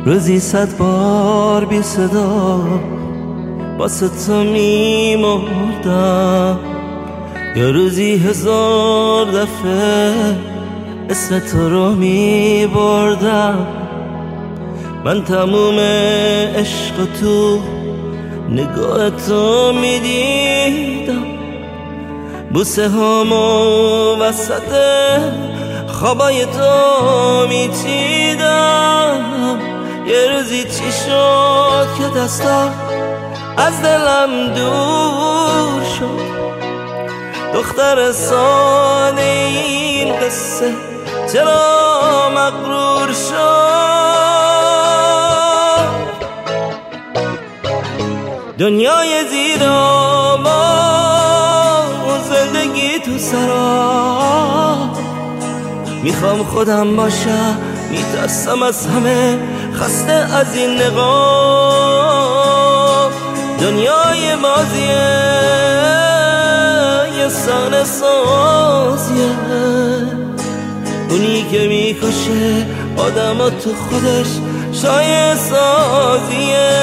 روزی 100 بار بی صدا واسه تو میمردم، یا روزی 1000 دفعه اسم تو رو میبردم. من تموم عشق تو نگاه تو میدیدم، بوسه هامو وسط خوابای تو میچیدم. یه روزی چی شد که دستا از دلم دور شد، دختر ساده این قصه چرا مغرور شد؟ دنیای زیر آباد، زندگی تو سرا، میخوام خودم باشم، میترسم از همه، خسته از این نقاب. دنیای بازیه، یه صحنه سازیه، اونی که میکشه آدم تو خودش شایع سازیه.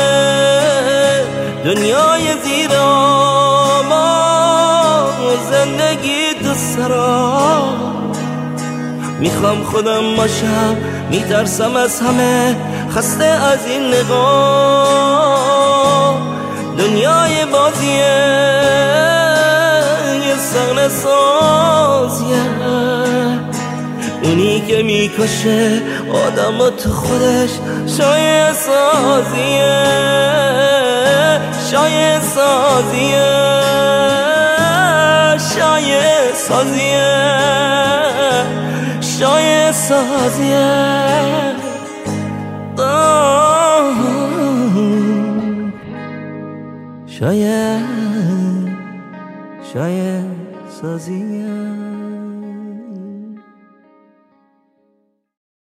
دنیای زیر آباد، زندگی تو سرا، میخوام خودم باشم، میترسم از همه، خسته از این نگاه. دنیای بازیه، یه صحنه سازیه، اونی که میکشه آدم تو خودش شایع سازیه، شایع سازیه، شایع سازیه، شایع سازیه. شایع سازیه.